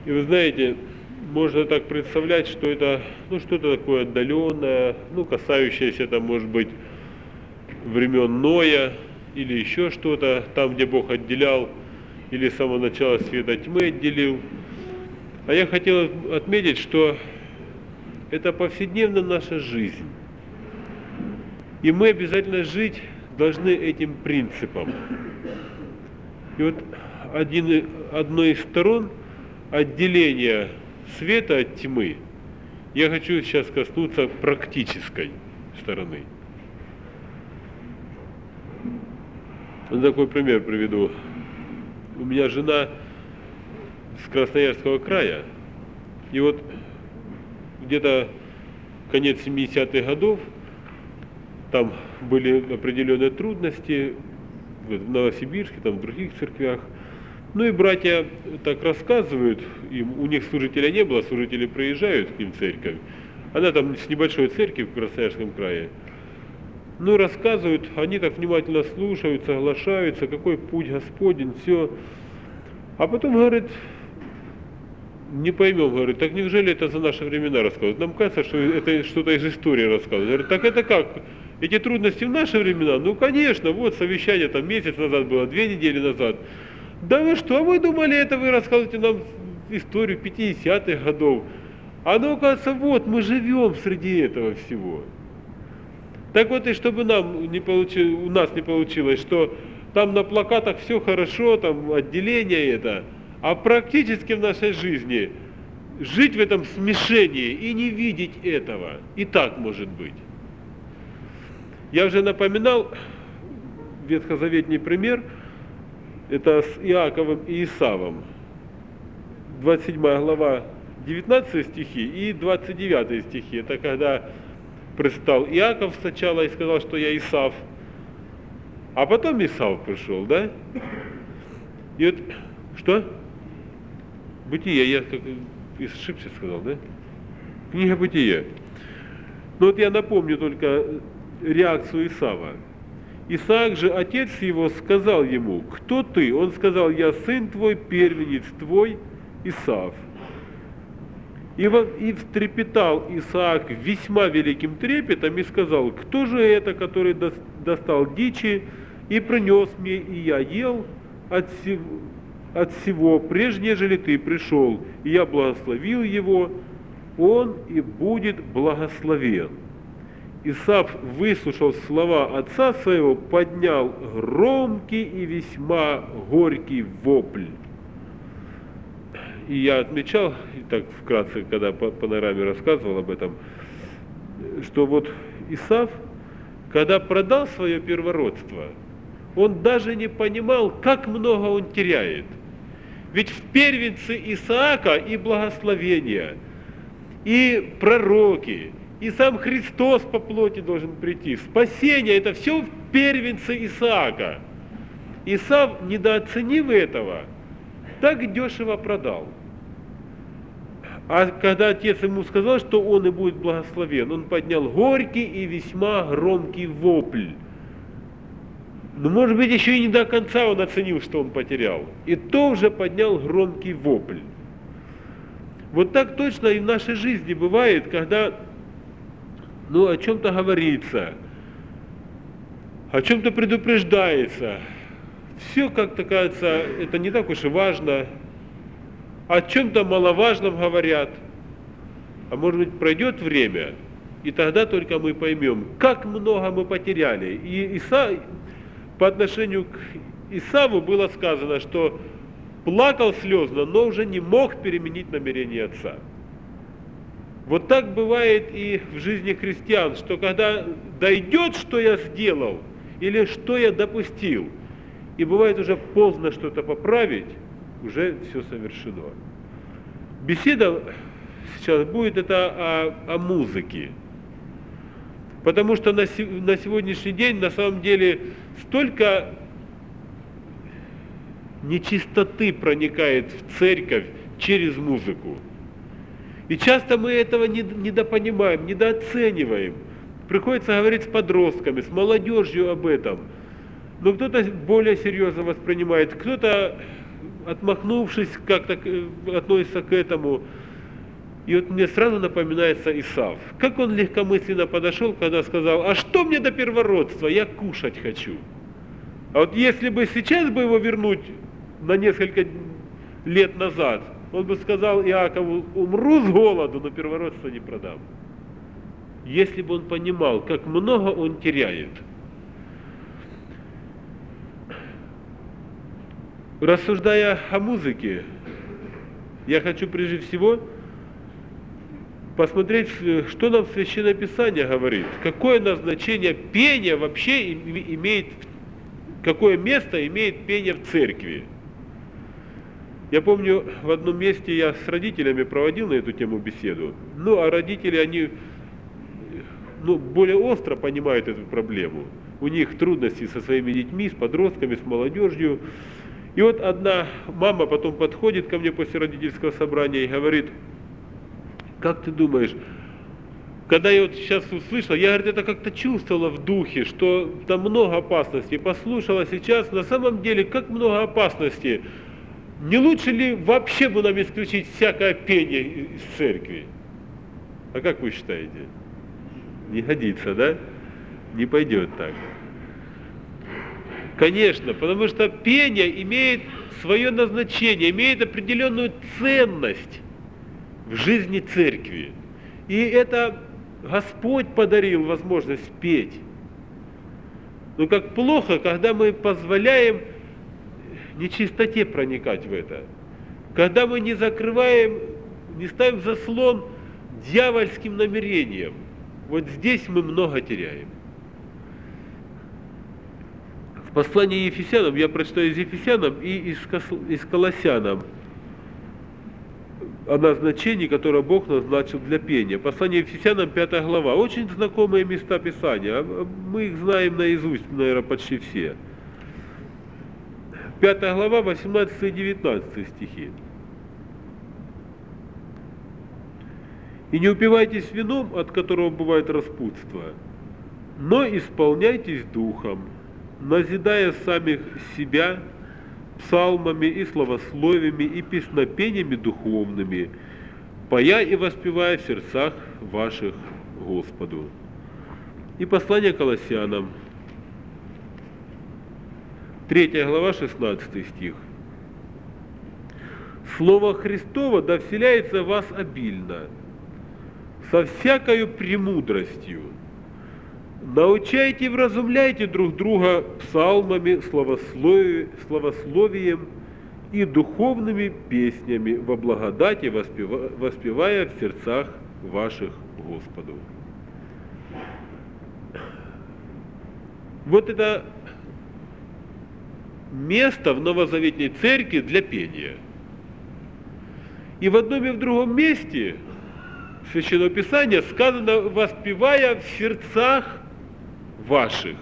И вы знаете, можно так представлять, что это что-то такое отдаленное, касающееся там, может быть, времен Ноя или еще что-то, там, где Бог отделял или с самого начала света тьмы отделил. А я хотел отметить, что это повседневно наша жизнь. И мы обязательно жить должны этим принципом. И вот одной из сторон отделения света от тьмы я хочу сейчас коснуться практической стороны. Вот такой пример приведу. У меня жена с Красноярского края, и вот где-то конец 70-х годов там были определенные трудности в Новосибирске, там в других церквях. Ну и братья так рассказывают, у них служителя не было, служители приезжают к ним в церковь. Она там с небольшой церкви в Красноярском крае. Ну, рассказывают, они так внимательно слушают, соглашаются, какой путь Господень, все. А потом, говорит, не поймем, говорит, так неужели это за наши времена рассказывают? Нам кажется, что это что-то из истории рассказывают. Говорит, так это как? Эти трудности в наши времена? Ну, конечно, вот совещание там месяц назад было, 2 недели назад. Да вы что, а вы думали, это вы рассказываете нам историю 50-х годов? А ну, оказывается, вот, мы живем среди этого всего. Так вот, и чтобы у нас не получилось, что там на плакатах все хорошо, там отделение это, а практически в нашей жизни жить в этом смешении и не видеть этого. И так может быть. Я уже напоминал ветхозаветний пример, это с Иаковом и Исавом. 27 глава, 19 стихи и 29 стихи. Это когда пристал Иаков сначала и сказал, что я Исав, а потом Исав пришел, да? И вот, что? Бытие, я как ошибся сказал, да? Книга Бытие. Ну вот я напомню только реакцию Исава. Исаак же, отец его, сказал ему: кто ты? Он сказал: я сын твой, первенец твой, Исав. И встрепетал Исаак весьма великим трепетом и сказал: кто же это, который достал дичи и принес мне, и я ел от всего, прежде нежели ты пришел, и я благословил его, он и будет благословен. Исав, выслушав слова отца своего, поднял громкий и весьма горький вопль. И я отмечал, и так вкратце, когда по панораме рассказывал об этом, что вот Исав, когда продал свое первородство, он даже не понимал, как много он теряет. Ведь в первенце Исаака и благословения, и пророки, и сам Христос по плоти должен прийти. Спасение – это все в первенце Исаака. Исав, недооценив этого, так дешево продал. А когда отец ему сказал, что он и будет благословен, он поднял горький и весьма громкий вопль. Но, может быть, еще и не до конца он оценил, что он потерял. И то уже поднял громкий вопль. Вот так точно и в нашей жизни бывает, когда о чем-то говорится, о чем-то предупреждается. Все как-то кажется, это не так уж и важно. О чем-то маловажном говорят. А может быть, пройдет время, и тогда только мы поймем, как много мы потеряли. И по отношению к Исаву было сказано, что плакал слезно, но уже не мог переменить намерение отца. Вот так бывает и в жизни христиан, что когда дойдет, что я сделал, или что я допустил, и бывает уже поздно что-то поправить, уже все совершено. Беседа сейчас будет это о музыке. Потому что на сегодняшний день на самом деле столько нечистоты проникает в церковь через музыку. И часто мы этого недопонимаем, недооцениваем. Приходится говорить с подростками, с молодежью об этом. Но кто-то более серьезно воспринимает, кто-то отмахнувшись, как-то относится к этому. И вот мне сразу напоминается Исав. Как он легкомысленно подошел, когда сказал: а что мне до первородства, я кушать хочу. А вот если бы сейчас бы его вернуть на несколько лет назад, он бы сказал Иакову: умру с голоду, но первородство не продам. Если бы он понимал, как много он теряет. Рассуждая о музыке, я хочу прежде всего посмотреть, что нам Священное Писание говорит, какое назначение пения вообще имеет, какое место имеет пение в церкви. Я помню, в одном месте я с родителями проводил на эту тему беседу, а родители, они более остро понимают эту проблему. У них трудности со своими детьми, с подростками, с молодежью. И вот одна мама потом подходит ко мне после родительского собрания и говорит: как ты думаешь, когда я вот сейчас услышала, я, говорит, это как-то чувствовала в духе, что там много опасностей, послушала сейчас, на самом деле, как много опасностей. Не лучше ли вообще бы нам исключить всякое пение из церкви? А как вы считаете? Не годится, да? Не пойдет так. Конечно, потому что пение имеет свое назначение, имеет определенную ценность в жизни церкви. И это Господь подарил возможность петь. Но как плохо, когда мы позволяем нечистоте проникать в это. Когда мы не закрываем, не ставим заслон дьявольским намерениям. Вот здесь мы много теряем. В послании Ефесянам, я прочитаю из Ефесянам и из Колоссянам о назначении, которое Бог назначил для пения. Послание Ефесянам, 5 глава. Очень знакомые места Писания. Мы их знаем наизусть, наверное, почти все. 5 глава, 18 и 19 стихи. «И не упивайтесь вином, от которого бывает распутство, но исполняйтесь духом, назидая самих себя псалмами и словословиями и песнопениями духовными, поя и воспевая в сердцах ваших Господу». И послание Колоссянам, 3 глава, 16 стих. «Слово Христово да вселяется в вас обильно, со всякою премудростью. Научайте и вразумляйте друг друга псалмами, словословием и духовными песнями во благодати, воспевая в сердцах ваших Господу». Вот это место в Новозаветной Церкви для пения. И в одном и в другом месте Священного Писания сказано: воспевая в сердцах ваших.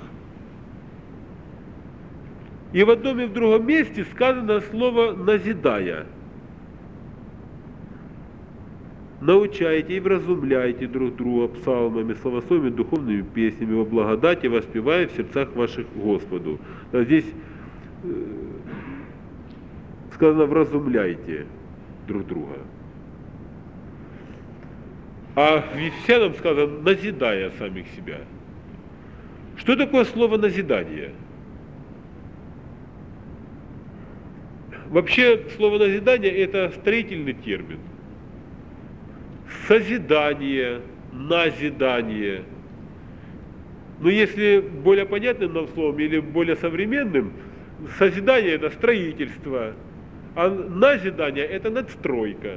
И в одном и в другом месте сказано слово «назидая». Научайте и вразумляйте друг друга псалмами, словословиями, духовными песнями во благодати, воспевая в сердцах ваших Господу. А здесь сказано: вразумляйте друг друга. А в Ефесянам сказано: назидая самих себя. Что такое слово назидание? Вообще слово назидание — это строительный термин. Созидание, назидание. Но если более понятным нам словом или более современным, созидание — это строительство, а назидание — это надстройка.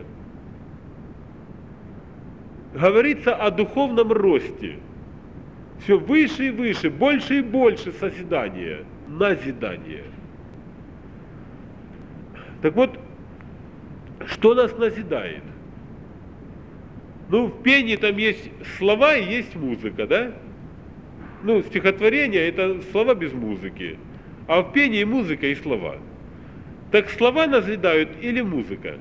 Говорится о духовном росте. Все выше и выше, больше и больше созидания, назидания. Так вот, что нас назидает? В пении там есть слова и есть музыка, да? Стихотворение — это слова без музыки, а в пении музыка и слова. Так слова назидают или музыка?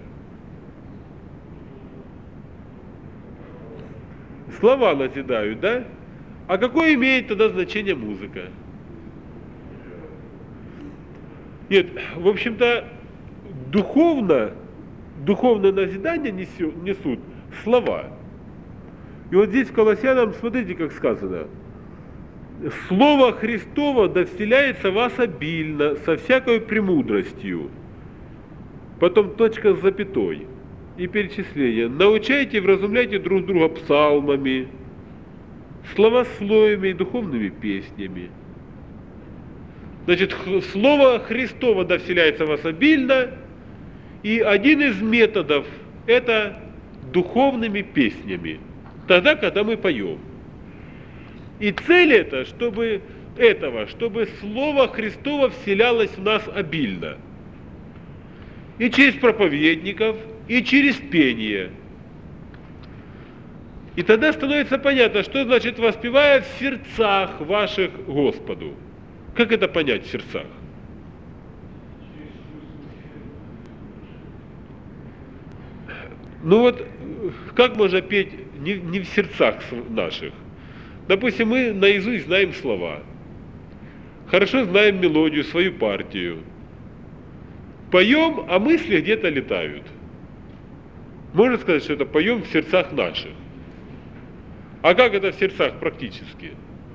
Слова назидают, да? А какое имеет тогда значение музыка? Нет, в общем-то, духовное назидание несут слова. И вот здесь в Колоссянам, смотрите, как сказано: «Слово Христово да вселяется в вас обильно, со всякой премудростью». Потом точка с запятой и перечисление. «Научайте и вразумляйте друг друга псалмами, словословиями и духовными песнями». Значит, Слово Христово да вселяется в вас обильно, и один из методов – это духовными песнями, тогда, когда мы поем. И цель это, чтобы Слово Христово вселялось в нас обильно. И через проповедников, и через пение. И тогда становится понятно, что значит «воспевая в сердцах ваших Господу». Как это понять в сердцах? Ну вот, как можно петь не в сердцах наших? Допустим, мы наизусть знаем слова, хорошо знаем мелодию, свою партию. Поем, а мысли где-то летают. Можно сказать, что это поем в сердцах наших. А как это в сердцах практически?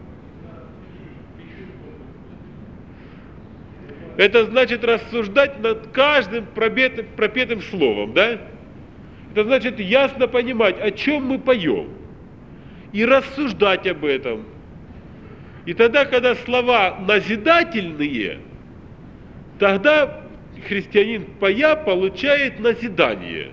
Это значит рассуждать над каждым пропетым словом, да? Это значит ясно понимать, о чем мы поем. И рассуждать об этом. И тогда, когда слова назидательные, тогда христианин, поя, получает назидание.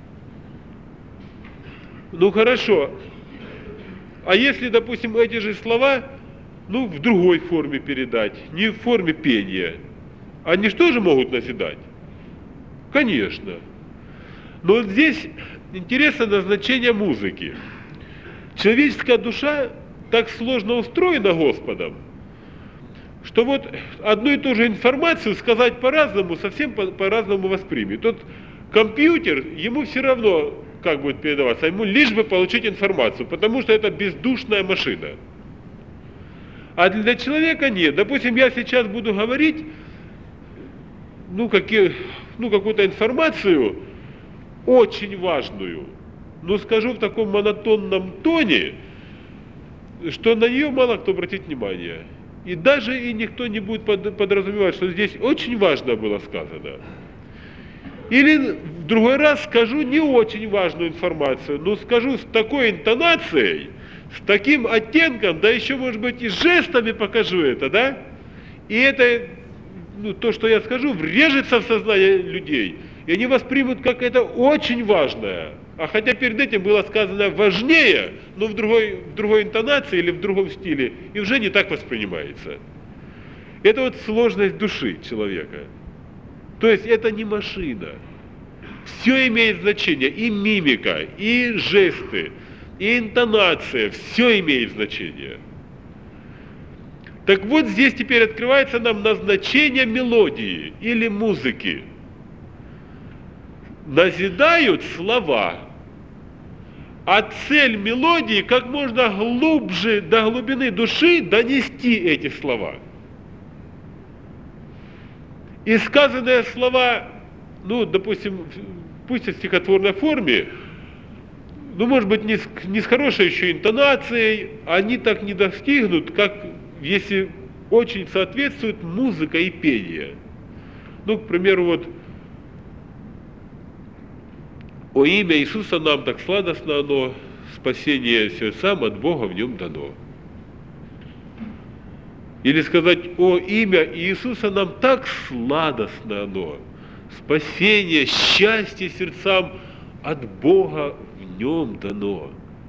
Ну хорошо. А если, допустим, эти же слова, в другой форме передать, не в форме пения, они что же могут назидать? Конечно. Но вот здесь интересно назначение музыки. Человеческая душа так сложно устроена Господом, что вот одну и ту же информацию сказать по-разному, совсем по-разному воспримет. Тот компьютер, ему все равно, как будет передаваться, ему лишь бы получить информацию, потому что это бездушная машина. А для человека нет. Допустим, я сейчас буду говорить, какую-то информацию очень важную, но скажу в таком монотонном тоне, что на нее мало кто обратит внимание. И даже никто не будет подразумевать, что здесь очень важно было сказано. Или в другой раз скажу не очень важную информацию, но скажу с такой интонацией, с таким оттенком, да еще, может быть, и жестами покажу это, да? И это, то, что я скажу, врежется в сознание людей, и они воспримут как это очень важное. А хотя перед этим было сказано важнее, но в другой интонации или в другом стиле, и уже не так воспринимается. Это вот сложность души человека. То есть это не машина. Все имеет значение, и мимика, и жесты, и интонация, все имеет значение. Так вот здесь теперь открывается нам назначение мелодии или музыки. Назидают слова, а цель мелодии как можно глубже, до глубины души донести эти слова. И сказанные слова, допустим, пусть в стихотворной форме, может быть, не с хорошей еще интонацией, они так не достигнут, как если очень соответствует музыка и пение. К примеру, «О имя Иисуса нам так сладостно оно, спасение сердцам от Бога в нем дано». Или сказать: «О имя Иисуса нам так сладостно оно, спасение, счастье сердцам от Бога в нем дано».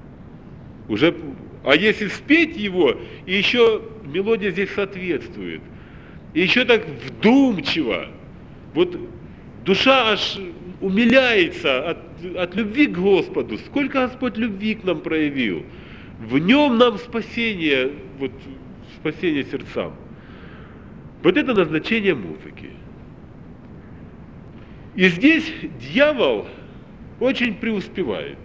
А если спеть его, и еще мелодия здесь соответствует, и еще так вдумчиво, душа аж умиляется от любви к Господу. Сколько Господь любви к нам проявил. В нем нам спасение, спасение сердцам. Вот это назначение музыки. И здесь дьявол очень преуспевает.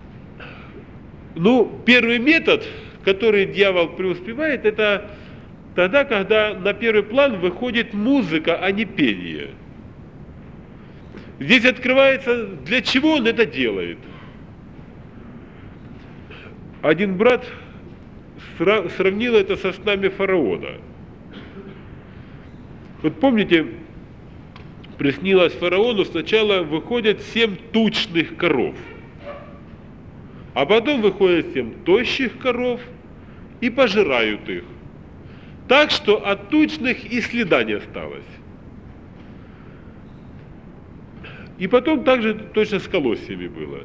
Первый метод, который дьявол преуспевает, это тогда, когда на первый план выходит музыка, а не пение. Здесь открывается, для чего он это делает. Один брат сравнил это со снами фараона. Вот помните, приснилось фараону, сначала выходят 7 тучных коров, а потом выходят 7 тощих коров и пожирают их. Так что от тучных и следа не осталось. И потом также точно с колосьями было.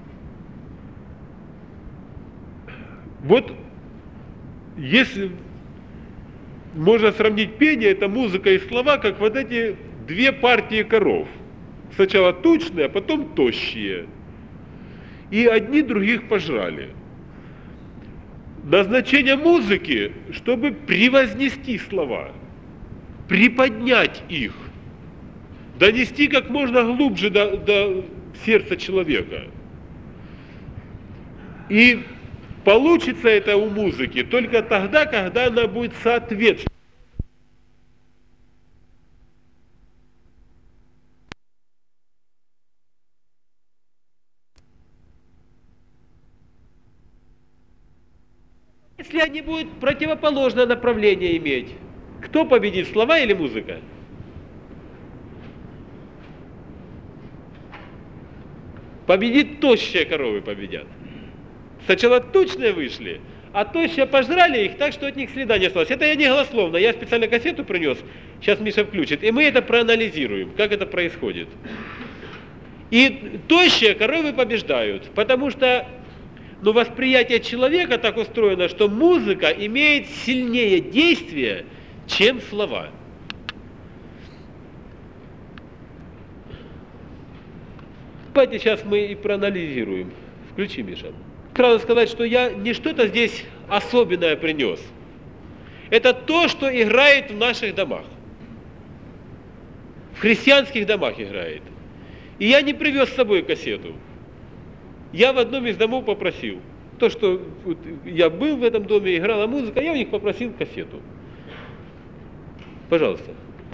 Вот если можно сравнить пение, это музыка и слова, как вот эти 2 партии коров. Сначала тучные, а потом тощие. И одни других пожрали. Назначение музыки, чтобы превознести слова, приподнять их, донести как можно глубже до сердца человека. И получится это у музыки только тогда, когда она будет соответствовать. Если они будут противоположное направление иметь, кто победит, слова или музыка? Победит тощие коровы, победят. Сначала тучные вышли, а тощие пожрали их так, что от них следа не осталось. Это я не голословно, я специально кассету принес, сейчас Миша включит, и мы это проанализируем, как это происходит. И тощие коровы побеждают, потому что восприятие человека так устроено, что музыка имеет сильнее действие, чем слова. Давайте сейчас мы и проанализируем. Включи, Миша. Сразу сказать, что я не что-то здесь особенное принес. Это то, что играет в наших домах. В христианских домах играет. И я не привез с собой кассету. Я в одном из домов попросил. То, что я был в этом доме, играла музыка, я у них попросил кассету. Пожалуйста.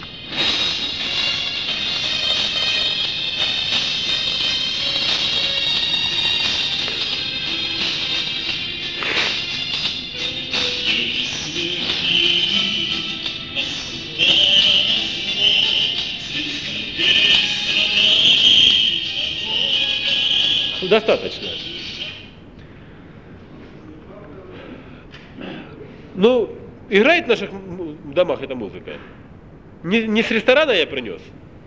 Достаточно. Играет в наших домах эта музыка? Не с ресторана я принес?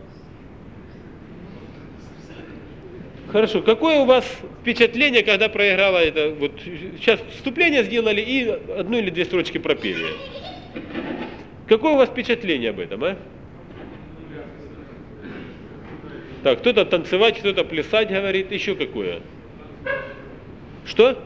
Хорошо. Какое у вас впечатление, когда проиграла это? Вот сейчас вступление сделали и 1 или 2 строчки пропели. Какое у вас впечатление об этом, а? Так, кто-то танцевать, кто-то плясать говорит, еще какое? Что?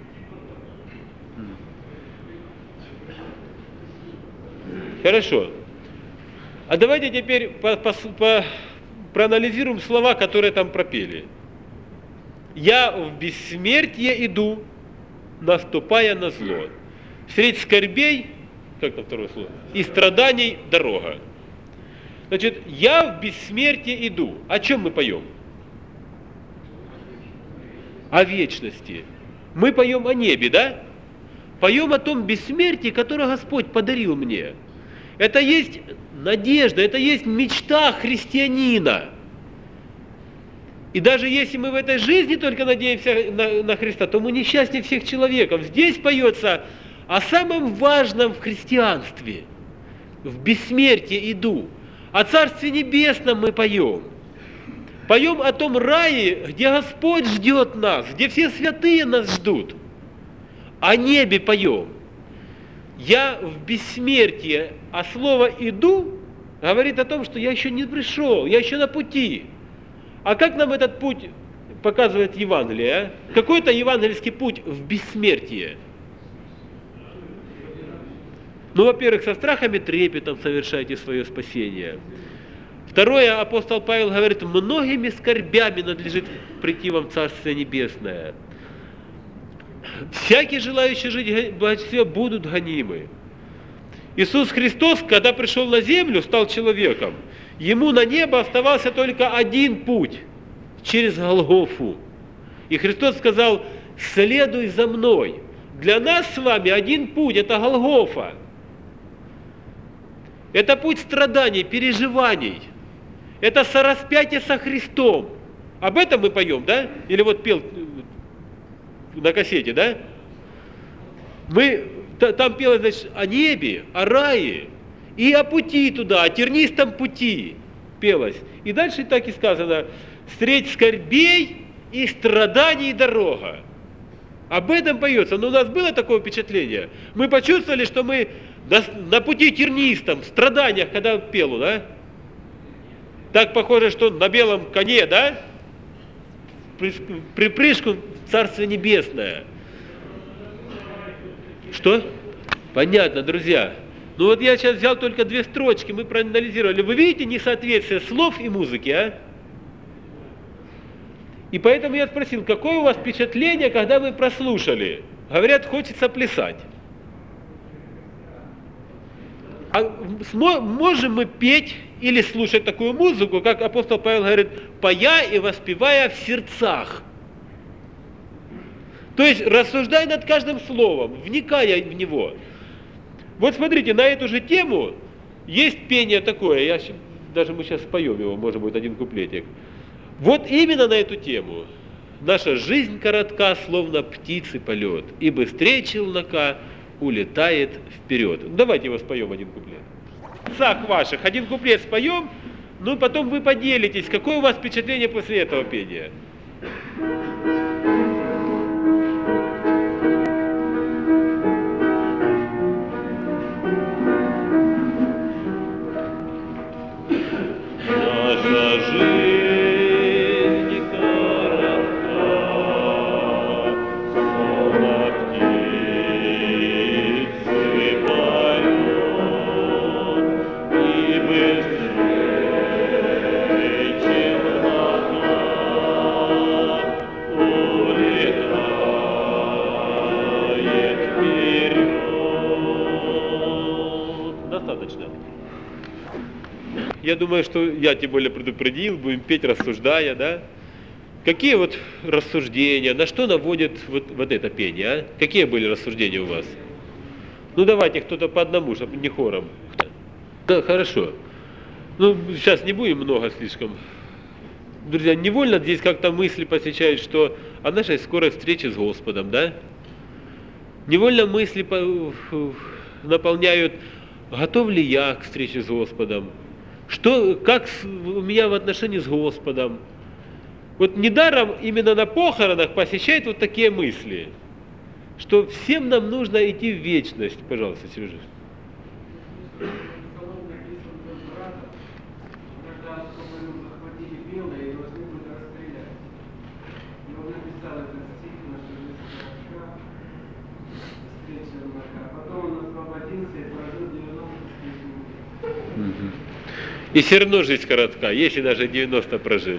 Хорошо. А давайте теперь проанализируем слова, которые там пропели. «Я в бессмертие иду, наступая на зло. Средь скорбей, как там второе слово, и страданий дорога». Значит, я в бессмертие иду. О чем мы поем? О вечности. Мы поем о небе, да? Поем о том бессмертии, которое Господь подарил мне. Это есть надежда, это есть мечта христианина. И даже если мы в этой жизни только надеемся на Христа, то мы несчастнее всех человеков. Здесь поется о самом важном в христианстве. В бессмертие иду. О Царстве Небесном мы поем. Поем о том рае, где Господь ждет нас, где все святые нас ждут. О небе поем. Я в бессмертие, а слово «иду» говорит о том, что я еще не пришел, я еще на пути. А как нам этот путь показывает Евангелие? А? Какой это евангельский путь в бессмертие? Во-первых, со страхом и трепетом совершайте свое спасение. Второе, апостол Павел говорит, многими скорбями надлежит прийти вам в Царствие Небесное. Всякие желающие жить в богатстве будут гонимы. Иисус Христос, когда пришел на землю, стал человеком, ему на небо оставался только один путь – через Голгофу. И Христос сказал: следуй за мной. Для нас с вами один путь – это Голгофа. Это путь страданий, переживаний. Это сораспятие со Христом. Об этом мы поем, да? Или вот пел на кассете, да? Там пелось, значит, о небе, о рае и о пути туда, о тернистом пути пелось. И дальше так и сказано: средь скорбей и страданий дорога. Об этом поется. Но у нас было такое впечатление. Мы почувствовали, что мы на пути тернистом, в страданиях, когда пел, да? Так похоже, что на белом коне, да? Припрыжку в Царствие Небесное. Что? Понятно, друзья. Ну вот я сейчас взял только 2 строчки, мы проанализировали. Вы видите несоответствие слов и музыки, а? И поэтому я спросил, какое у вас впечатление, когда вы прослушали? Говорят, хочется плясать. А можем мы петь или слушать такую музыку, как апостол Павел говорит, поя и воспевая в сердцах? То есть рассуждай над каждым словом, вникая в него. Вот смотрите, на эту же тему есть пение такое, даже мы сейчас споем его, может быть, один куплетик. Вот именно на эту тему. Наша жизнь коротка, словно птицы полет, и быстрее челнока улетает вперед. Давайте его споем, один куплет. В сердцах ваших один куплет споем, ну потом вы поделитесь, какое у вас впечатление после этого пения. Я думаю, что я тем более предупредил, будем петь, рассуждая, да? Какие вот рассуждения, на что наводит вот это пение, а? Какие были рассуждения у вас? Ну давайте кто-то по одному, чтобы не хором. Да, хорошо. Ну, сейчас не будем много слишком. Друзья, невольно здесь как-то мысли посещают, что о нашей скорой встрече с Господом, да? Невольно мысли наполняют, готов ли я к встрече с Господом? Как у меня в отношении с Господом? Вот недаром именно на похоронах посещают вот такие мысли, что всем нам нужно идти в вечность. Пожалуйста, Сережа. И все равно жизнь коротка, если даже 90 прожил.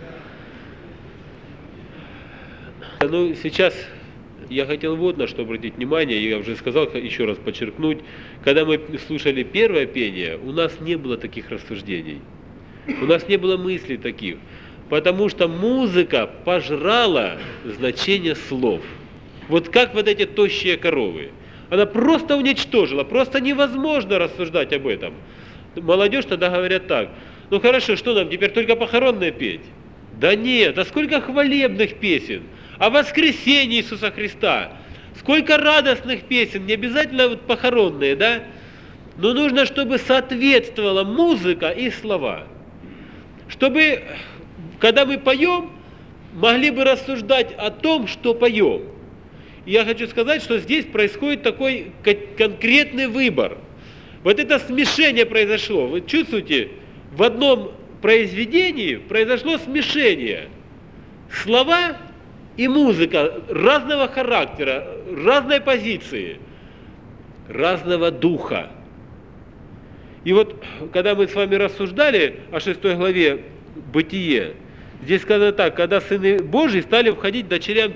Ну, сейчас я хотел вот на что обратить внимание, я уже сказал, еще раз подчеркнуть, когда мы слушали первое пение, у нас не было таких рассуждений, у нас не было мыслей таких, потому что музыка пожрала значение слов. Вот как вот эти тощие коровы. Она просто уничтожила, просто невозможно рассуждать об этом. Молодежь тогда говорят так: ну хорошо, что нам теперь только похоронные петь? Да нет, а сколько хвалебных песен о воскресении Иисуса Христа, сколько радостных песен, не обязательно вот похоронные, да? Но нужно, чтобы соответствовала музыка и слова. Чтобы, когда мы поем, могли бы рассуждать о том, что поем. И я хочу сказать, что здесь происходит такой конкретный выбор. Вот это смешение произошло. Вы чувствуете, в одном произведении произошло смешение. Слова и музыка разного характера, разной позиции, разного духа. И вот, когда мы с вами рассуждали о 6 главе Бытие, здесь сказано так: когда сыны Божьи стали входить к дочерям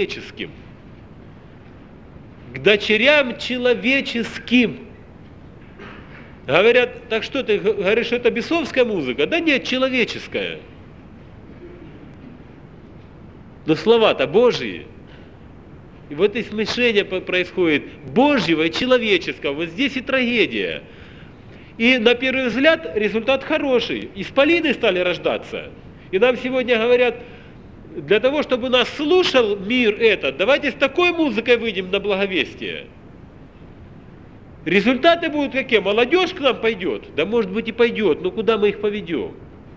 человеческим. К дочерям человеческим. Говорят, так что ты говоришь, что это бесовская музыка? Да нет, человеческая. Но слова-то Божьи. И вот и смешение происходит Божьего и человеческого. Вот здесь и трагедия. И на первый взгляд результат хороший. Исполины стали рождаться. И нам сегодня говорят, для того, чтобы нас слушал мир этот, давайте с такой музыкой выйдем на благовестие. Результаты будут какие? Молодежь к нам пойдет? Да может быть и пойдет, но куда мы их поведем?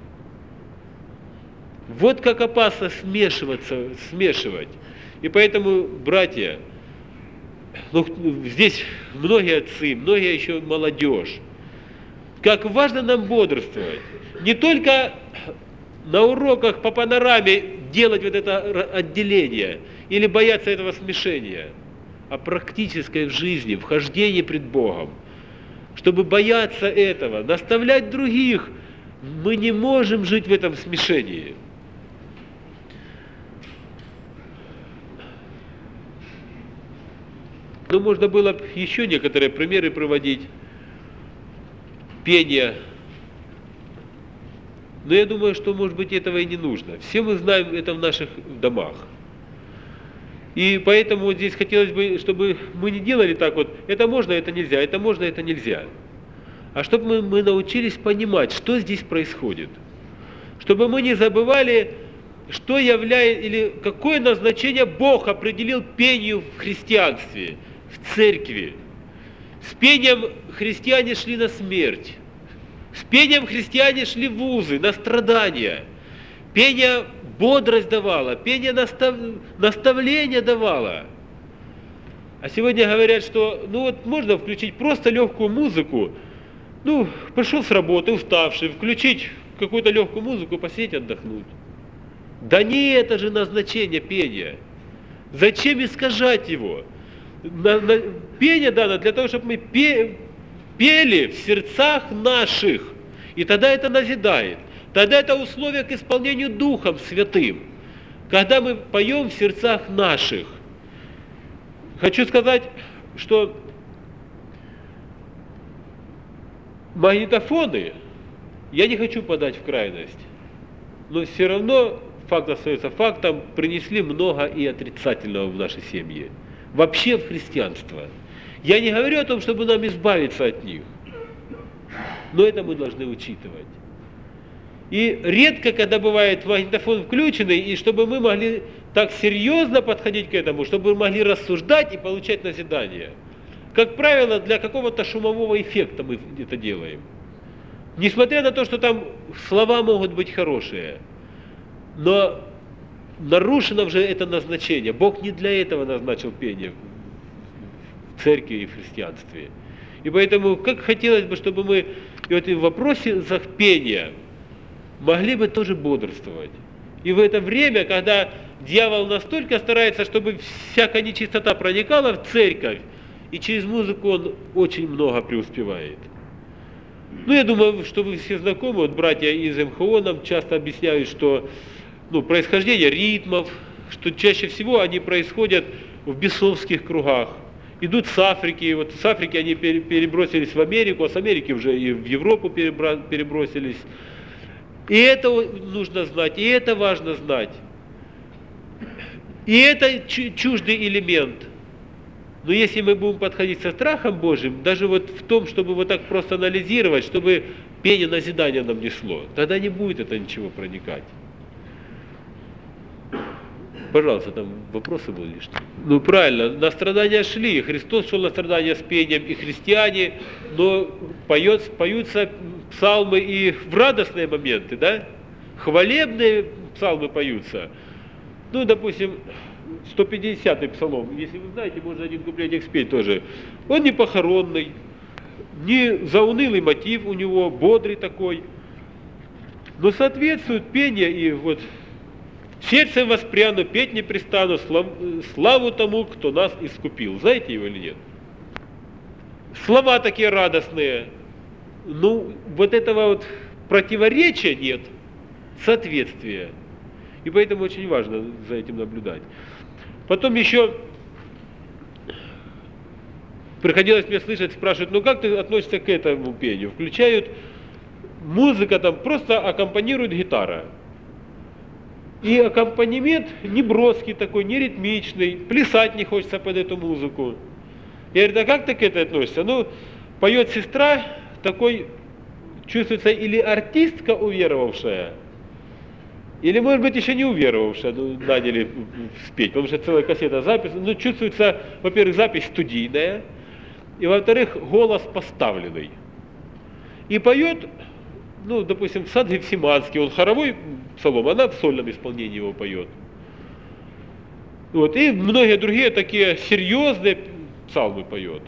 Вот как опасно смешивать. И поэтому, братья, здесь многие отцы, многие еще молодежь, как важно нам бодрствовать. Не только на уроках по панораме делать вот это отделение или бояться этого смешения, а практической в жизни, в хождении пред Богом. Чтобы бояться этого, наставлять других, мы не можем жить в этом смешении. Но можно было еще некоторые примеры приводить. Пение. Но я думаю, что, может быть, этого и не нужно. Все мы знаем это в наших домах. И поэтому вот здесь хотелось бы, чтобы мы не делали так вот, это можно, это нельзя, это можно, это нельзя. А чтобы мы научились понимать, что здесь происходит. Чтобы мы не забывали, что является, или какое назначение Бог определил пению в христианстве, в церкви. С пением христиане шли на смерть. С пением христиане шли в вузы, на страдания. Пение бодрость давало, пение наставление давало. А сегодня говорят, что можно включить просто легкую музыку. Пришел с работы, уставший, включить какую-то легкую музыку, посидеть, отдохнуть. Да не это же назначение пения. Зачем искажать его? Пение дано для того, чтобы мы пели в сердцах наших. И тогда это назидает. Тогда это условие к исполнению Духом Святым. Когда мы поем в сердцах наших. Хочу сказать, что магнитофоны, я не хочу подать в крайность, но все равно факт остается фактом, принесли много и отрицательного в наши семьи. Вообще в христианство. Я не говорю о том, чтобы нам избавиться от них, но это мы должны учитывать. И редко, когда бывает магнитофон включенный, и чтобы мы могли так серьезно подходить к этому, чтобы мы могли рассуждать и получать назидание. Как правило, для какого-то шумового эффекта мы это делаем. Несмотря на то, что там слова могут быть хорошие, но нарушено уже это назначение. Бог не для этого назначил пение в церкви и в христианстве. И поэтому, как хотелось бы, чтобы мы и вот в вопросе пения могли бы тоже бодрствовать. И в это время, когда дьявол настолько старается, чтобы всякая нечистота проникала в церковь, и через музыку он очень много преуспевает. Я думаю, что вы все знакомы, вот братья из МХО нам часто объясняют, что происхождение ритмов, что чаще всего они происходят в бесовских кругах. Идут с Африки, вот с Африки они перебросились в Америку, а с Америки уже и в Европу перебросились. И это нужно знать, и это важно знать. И это чуждый элемент. Но если мы будем подходить со страхом Божьим, даже вот в том, чтобы вот так просто анализировать, чтобы пение назидания нам несло, тогда не будет это ничего проникать. Пожалуйста, там вопросы были лишние. Правильно, на страдания шли, Христос шел на страдания с пением, и христиане, но поются псалмы и в радостные моменты, да? Хвалебные псалмы поются. Допустим, 150-й псалом, если вы знаете, можно один куплетик спеть тоже. Он не похоронный, не заунылый мотив у него, бодрый такой, но соответствует пение и вот сердцем воспряну, петь не пристану, славу тому, кто нас искупил. Знаете его или нет? Слова такие радостные. Вот этого вот противоречия нет, соответствия. И поэтому очень важно за этим наблюдать. Потом еще приходилось мне слышать, спрашивают, ну как ты относишься к этому пению? Включают, музыка там просто аккомпанирует гитара. И аккомпанемент не броский такой, не ритмичный, плясать не хочется под эту музыку. Я говорю, да как ты к этому относишься? Ну, поет сестра, такой, чувствуется или артистка уверовавшая, или, может быть, еще не уверовавшая, ну, наняли спеть, потому что целая кассета запись, ну, чувствуется, во-первых, запись студийная, и, во-вторых, голос поставленный. И поет, ну, допустим, Сад Гефсиманский, он хоровой псалом, она в сольном исполнении его поет. Вот, и многие другие такие серьезные псалмы поет.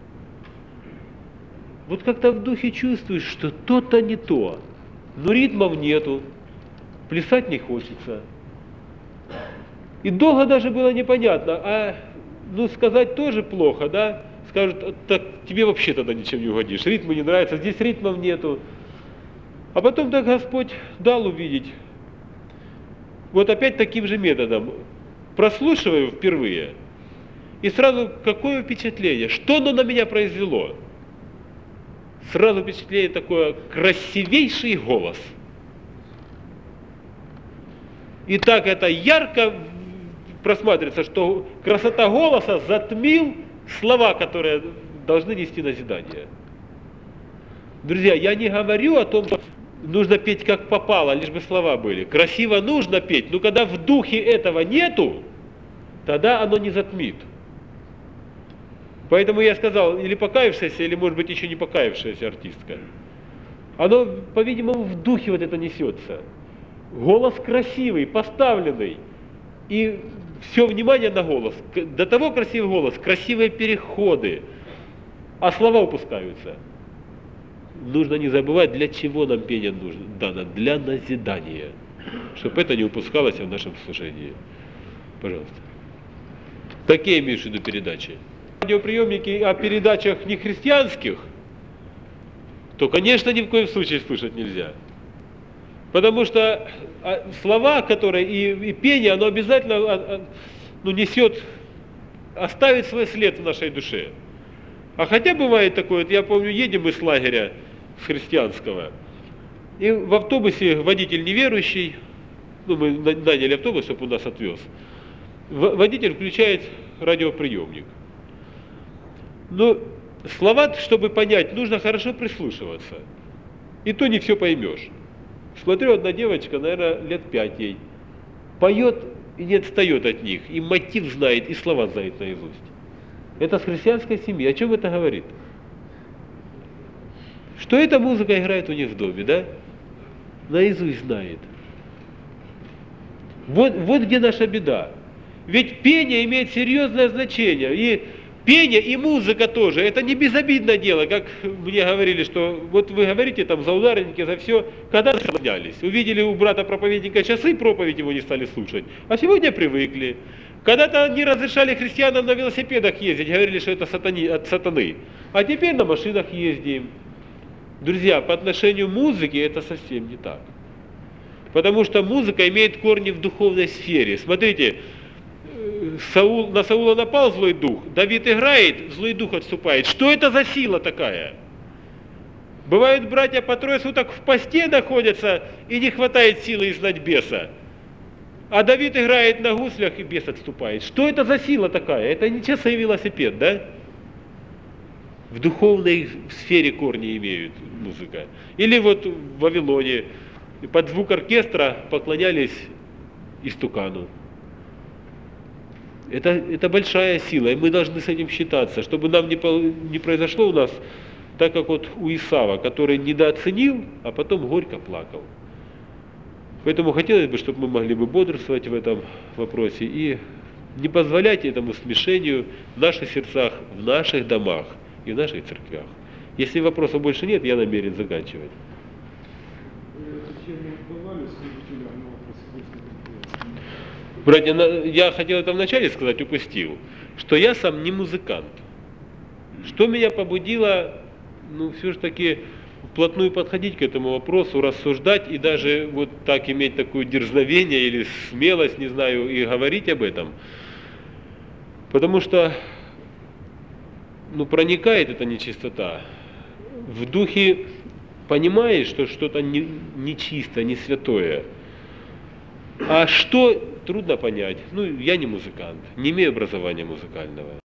Вот как-то в духе чувствуешь, что то-то не то, но ритмов нету, плясать не хочется. И долго даже было непонятно, а ну сказать тоже плохо, да? Скажут, так тебе вообще тогда ничем не угодишь, ритмы не нравятся, здесь ритмов нету. А потом так Господь дал увидеть. Вот опять таким же методом. Прослушиваю впервые, и сразу какое впечатление, что оно на меня произвело? Сразу впечатление такое, красивейший голос. И так это ярко просматривается, что красота голоса затмил слова, которые должны нести назидание. Друзья, я не говорю о том, что нужно петь как попало, лишь бы слова были. Красиво нужно петь, но когда в духе этого нету, тогда оно не затмит. Поэтому я сказал, или покаявшаяся, или, может быть, еще не покаявшаяся артистка. Оно, по-видимому, в духе вот это несется. Голос красивый, поставленный. И все внимание на голос. До того красивый голос, красивые переходы. А слова упускаются. Нужно не забывать, для чего нам пение нужно дано. Для назидания. Чтобы это не упускалось в нашем служении. Пожалуйста. Какие имеешь в виду передачи? Радиоприемники о передачах нехристианских, то, конечно, ни в коем случае слушать нельзя. Потому что слова, которые и пение, оно обязательно несет, оставит свой след в нашей душе. А хотя бывает такое, вот я помню, едем мы с лагеря, с христианского, и в автобусе водитель неверующий, ну мы наняли автобус, чтобы он нас отвез, водитель включает радиоприемник. Но слова, чтобы понять, нужно хорошо прислушиваться. И то не все поймешь. Смотрю, одна девочка, наверное, лет 5 ей, поет и не отстает от них, и мотив знает, и слова знает наизусть. Это с христианской семьи. О чем это говорит? Что эта музыка играет у них в доме, да? Наизусть знает. Вот где наша беда. Ведь пение имеет серьезное значение. И пение, и музыка тоже. Это не безобидное дело, как мне говорили, что вот вы говорите там за ударники, за все. Когда склонялись? Увидели у брата-проповедника часы, проповедь его не стали слушать. А сегодня привыкли. Когда-то не разрешали христианам на велосипедах ездить, говорили, что это от сатаны. А теперь на машинах ездим. Друзья, по отношению к музыке это совсем не так. Потому что музыка имеет корни в духовной сфере. Смотрите, на Саула напал злой дух, Давид играет, злой дух отступает. Что это за сила такая? Бывают братья по 3 суток в посте находятся, и не хватает силы изгнать беса. А Давид играет на гуслях, и бес отступает. Что это за сила такая? Это не часы и велосипед, да? В духовной сфере корни имеют музыка. Или вот в Вавилоне под звук оркестра поклонялись истукану. Это большая сила, и мы должны с этим считаться, чтобы нам не произошло у нас так, как вот у Исава, который недооценил, а потом горько плакал. Поэтому хотелось бы, чтобы мы могли бы бодрствовать в этом вопросе и не позволять этому смешению в наших сердцах, в наших домах и в наших церквях. Если вопросов больше нет, я намерен заканчивать. Братья, я хотел это вначале сказать, упустил, что я сам не музыкант. Что меня побудило, все же таки вплотную подходить к этому вопросу, рассуждать и даже вот так иметь такое дерзновение или смелость, не знаю, и говорить об этом. Потому что ну, проникает эта нечистота, в духе понимаешь, что что-то нечисто, не святое. А что, трудно понять. Ну, я не музыкант, не имею образования музыкального.